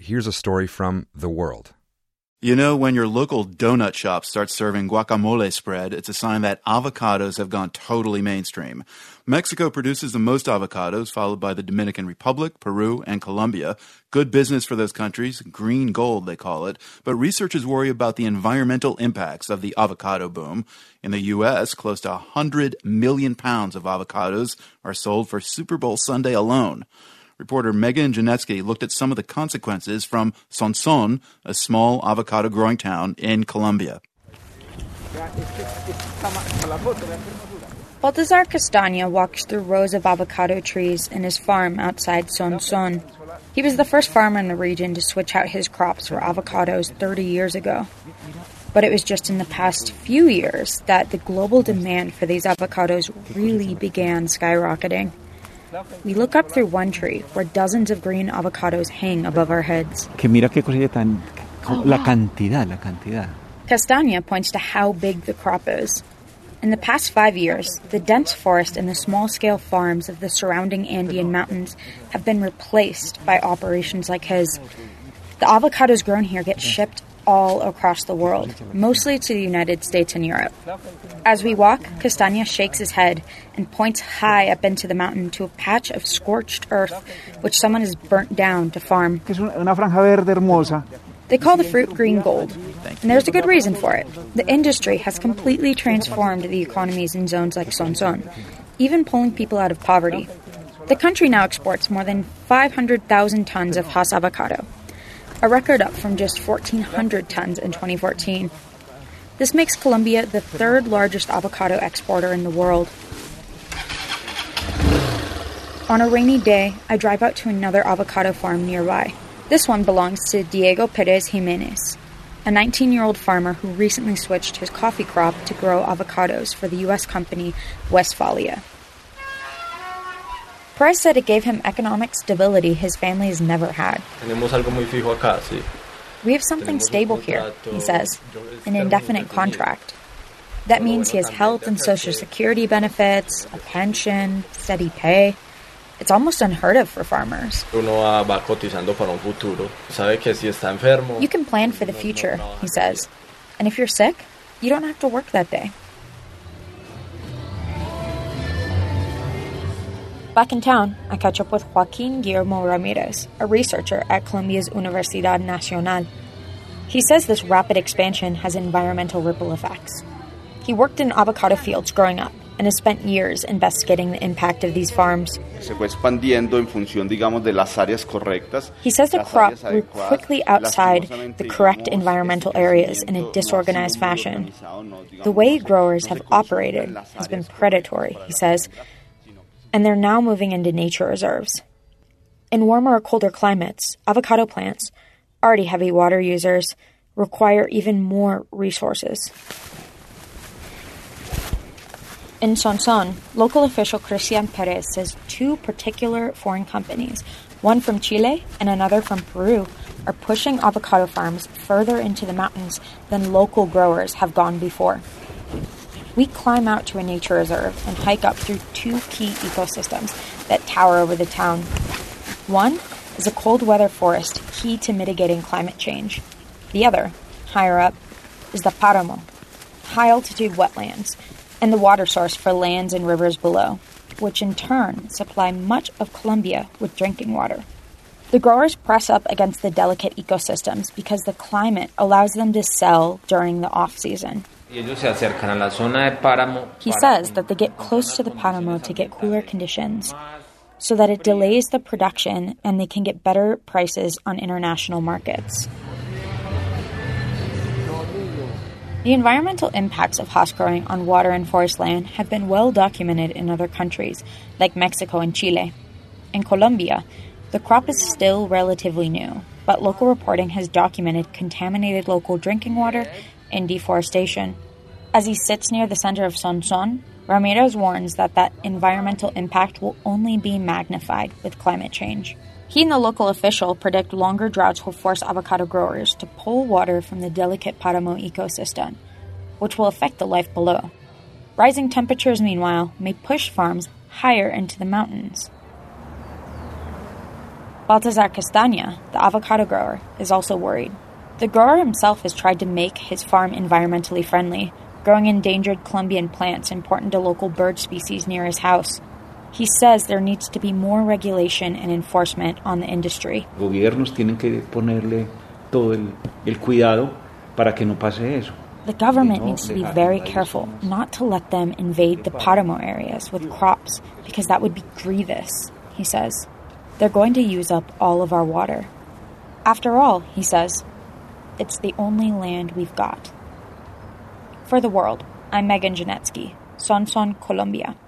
here's a story from The World. You know, when your local donut shop starts serving guacamole spread, it's a sign that avocados have gone totally mainstream. Mexico produces the most avocados, followed by the Dominican Republic, Peru, and Colombia. Good business for those countries, green gold they call it, but researchers worry about the environmental impacts of the avocado boom. In the U.S., close to 100 million pounds of avocados are sold for Super Bowl Sunday alone. Reporter Megan Janetsky looked at some of the consequences from Sonson, a small avocado-growing town in Colombia. Baltazar Castaña walks through rows of avocado trees in his farm outside Sonson. He was the first farmer in the region to switch out his crops for avocados 30 years ago. But it was just in the past few years that the global demand for these avocados really began skyrocketing. We look up through one tree where dozens of green avocados hang above our heads. La cantidad. Castaña points to how big the crop is. In the past 5 years, the dense forest and the small-scale farms of the surrounding Andean mountains have been replaced by operations like his. The avocados grown here get shipped all across the world, mostly to the United States and Europe. As we walk, Castaña shakes his head and points high up into the mountain to a patch of scorched earth which someone has burnt down to farm. They call the fruit green gold, and there's a good reason for it. The industry has completely transformed the economies in zones like Sonson, even pulling people out of poverty. The country now exports more than 500,000 tons of Hass avocado, a record up from just 1,400 tons in 2014. This makes Colombia the third largest avocado exporter in the world. On a rainy day, I drive out to another avocado farm nearby. This one belongs to Diego Perez Jimenez, a 19-year-old farmer who recently switched his coffee crop to grow avocados for the U.S. company Westfalia. Perez said it gave him economic stability his family has never had. We have something stable here, he says, an indefinite contract. That means he has health and social security benefits, a pension, steady pay. It's almost unheard of for farmers. You can plan for the future, he says. And if you're sick, you don't have to work that day. Back in town, I catch up with Joaquin Guillermo Ramirez, a researcher at Colombia's Universidad Nacional. He says this rapid expansion has environmental ripple effects. He worked in avocado fields growing up and has spent years investigating the impact of these farms. He says the crop grew quickly outside the correct environmental areas in a disorganized fashion. The way growers have operated has been predatory, he says, and they're now moving into nature reserves. In warmer or colder climates, avocado plants, already heavy water users, require even more resources. In Sonson, local official Christian Perez says two particular foreign companies, one from Chile and another from Peru, are pushing avocado farms further into the mountains than local growers have gone before. We climb out to a nature reserve and hike up through two key ecosystems that tower over the town. One is a cold weather forest key to mitigating climate change. The other, higher up, is the Páramo, high-altitude wetlands, and the water source for lands and rivers below, which in turn supply much of Colombia with drinking water. The growers press up against the delicate ecosystems because the climate allows them to sell during the off-season. He says that they get close to the Páramo to get cooler conditions, so that it delays the production and they can get better prices on international markets. The environmental impacts of Hass growing on water and forest land have been well documented in other countries, like Mexico and Chile. In Colombia, the crop is still relatively new, but local reporting has documented contaminated local drinking water and deforestation. As he sits near the center of Sonson, Ramirez warns that environmental impact will only be magnified with climate change. He and the local official predict longer droughts will force avocado growers to pull water from the delicate Páramo ecosystem, which will affect the life below. Rising temperatures, meanwhile, may push farms higher into the mountains. Baltazar Castaña, the avocado grower, is also worried. The grower himself has tried to make his farm environmentally friendly, growing endangered Colombian plants important to local bird species near his house. He says there needs to be more regulation and enforcement on the industry. Gobiernos tienen que ponerle todo el cuidado para que no pase eso. The government needs to be very careful not to let them invade the páramo areas with crops, because that would be grievous, he says. They're going to use up all of our water. After all, he says, it's the only land we've got. For The World, I'm Megan Janetsky, Son Son, Colombia.